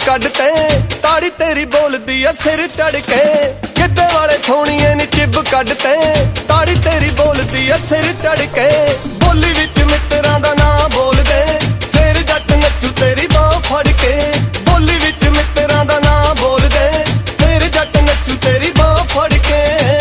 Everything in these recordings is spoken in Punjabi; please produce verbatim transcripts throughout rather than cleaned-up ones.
ਕੱਢ ਤੇ ਤਾੜੀ ਤੇਰੀ ਬੋਲਦੀ ਆ ਸਿਰ ਚੜ ਕੇ ਕਿੱਦੇ ਵਾਲੇ ਸੋਹਣੀਏ ਨੀ ਚਿੱਬ ਕੱਢ ਤੇ ਤਾੜੀ ਤੇਰੀ ਬੋਲਦੀ ਆ ਸਿਰ ਚੜ ਕੇ ਬੋਲੀ ਵਿੱਚ ਮਿੱਤਰਾਂ ਦਾ ਨਾਂ ਬੋਲਦੇ ਫਿਰ ਜੱਟ ਨੱਚੂ ਤੇਰੀ ਬਾਹ ਫੜ ਕੇ ਬੋਲੀ ਵਿੱਚ ਮਿੱਤਰਾਂ ਦਾ ਨਾਂ ਬੋਲਦੇ ਫਿਰ ਜੱਟ ਨੱਚੂ ਤੇਰੀ ਬਾਹ ਫੜ ਕੇ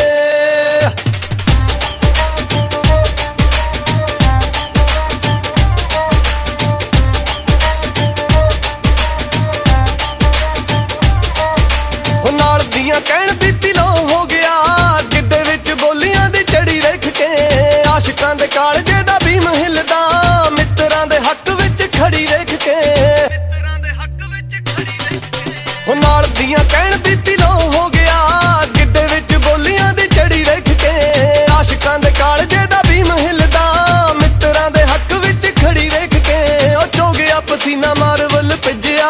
ਕਹਿਣ ਬੀਬੀ ਲੋ ਹੋ ਗਿਆ ਗਿੱਧੇ ਵਿੱਚ ਬੋਲੀਆਂ ਦੀ ਚੜੀ ਰੱਖ ਕੇ ਆਸ਼ਿਕਾਂ ਦੇ ਕਾਲਜੇ ਦਾ ਭੀਮ ਹਿਲਦਾ ਮਿੱਤਰਾਂ ਦੇ ਹੱਕ ਵਿੱਚ ਖੜੀ ਰੱਖ ਕੇ ਮਿੱਤਰਾਂ ਦੇ ਹੱਕ ਵਿੱਚ ਖੜੀ ਰੱਖ ਕੇ ਉਹ ਨਾਲ ਦੀਆਂ ਕਹਿਣ ਬੀਬੀ ਲੋ ਹੋ ਗਿਆ ਗਿੱਧੇ ਵਿੱਚ ਬੋਲੀਆਂ ਦੀ ਚੜੀ ਰੱਖ ਕੇ ਆਸ਼ਿਕਾਂ ਦੇ ਕਾਲਜੇ ਦਾ ਭੀਮ ਹਿਲਦਾ ਮਿੱਤਰਾਂ ਦੇ ਹੱਕ ਵਿੱਚ ਖੜੀ ਰੱਖ ਕੇ ਉਹ ਚੋਗਿਆ ਪਸੀਨਾ ਮਾਰ ਵੱਲ ਭਿੱਜਿਆ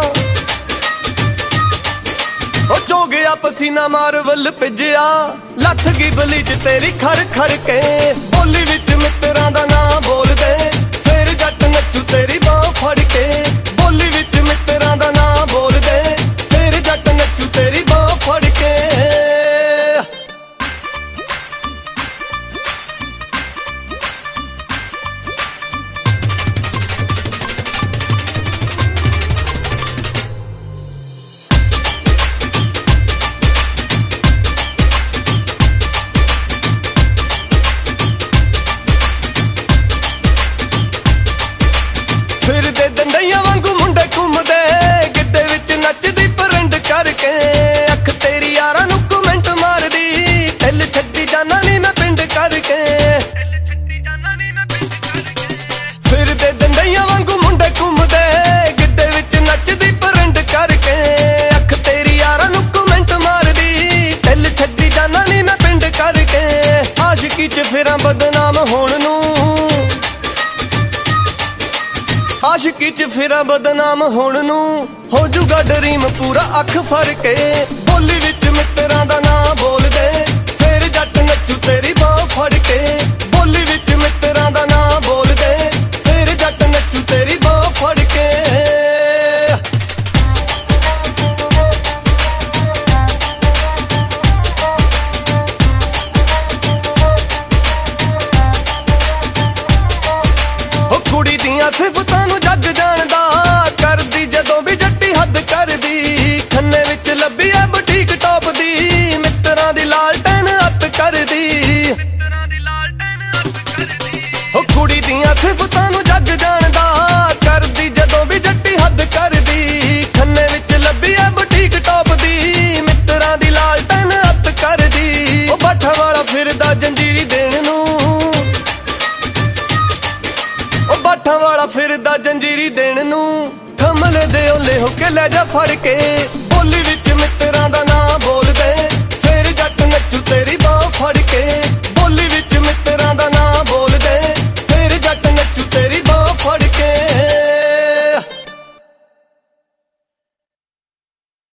ਚੋਗਿਆ ਪਸੀਨਾ ਮਾਰ ਵੱਲ ਭਿੱਜਿਆ ਲੱਥ ਗਈ ਬਲੀ ਚ ਤੇਰੀ ਖਰ ਖਰ ਕੇ ਬੋਲੀ ਵਿੱਚ ਮਿੱਤਰਾਂ ਦਾ ਨਾਂ ਬੋਲਦੇ ਫਿਰ ਜੱਟ ਨੱਚੂ ਤੇਰੀ ਬਾਹ ਫੜ ਕੇ ਬੋਲੀ ਵਿੱਚ ਮਿੱਤਰਾਂ ਦਾ ਨਾਂ ਬੋਲਦੇ ਫਿਰ ਜੱਟ ਨੱਚੂ ਤੇਰੀ ਬਾਹ ਫੜ ਕੇ ਫਿਰਦੇ ਡੰਡਈਆਂ ਵਾਂਗੂ ਮੁੰਡੇ ਘੁੰਮਦੇ ਗਿੱਧੇ ਵਿੱਚ ਨੱਚਦੀ ਪਰੰਡ ਕਰਕੇ ਅੱਖ ਤੇਰੀ ਯਾਰਾਂ ਨੂੰ ਕਮੈਂਟ ਮਾਰਦੀ ਦਿਲ ਛੱਡੀ ਜਾਨਾ ਨੀ ਮੈਂ ਪਿੰਡ ਕਰਕੇ ਦਿਲ ਛੱਡੀ ਜਾਨਾ ਨੀ ਮੈਂ ਪਿੰਡ ਕਰਕੇ ਫਿਰਦੇ ਡੰਡਈਆਂ ਵਾਂਗੂ ਮੁੰਡੇ ਘੁੰਮਦੇ ਗਿੱਧੇ ਵਿੱਚ ਨੱਚਦੀ ਪਰੰਡ ਕਰਕੇ ਅੱਖ ਤੇਰੀ ਯਾਰਾਂ ਨੂੰ ਕਮੈਂਟ ਮਾਰਦੀ ਦਿਲ ਛੱਡੀ ਜਾਨਾ ਨੀ ਮੈਂ ਪਿੰਡ ਕਰਕੇ ਆਸ਼ਿਕੀ ਚ ਫਿਰਾਂ ਬਦਨਾਮ ਹੋਣ ਨੂੰ ਆਸ਼ਿਕੀ ਚ ਫਿਰਾਂ ਬਦਨਾਮ ਹੋਣ ਨੂੰ ਹੋ ਜੂਗਾ ਡਰੀਮ ਪੂਰਾ ਅੱਖ ਫੜ ਕੇ ਬੋਲੀ ਵਿੱਚ ਮਿੱਤਰਾਂ ਦਾ ਨਾਂ ਬੋਲਦੇ ਫਿਰ ਜੱਟ ਨੱਚੂ ਤੇਰੀ ਬਾਹ ਫੜ ਕੇ ਬੋਲੀ ਵਿੱਚ ਮਿੱਤਰਾਂ ਦਾ ਨਾਂ ਬੋਲਦੇ ਫਿਰ ਜੱਟ ਨੱਚੂ ਤੇਰੀ ਬਾਹ ਫੜ ਕੇ ਉਹ ਕੁੜੀ ਦੀਆਂ ਸਿਫਤਾਂ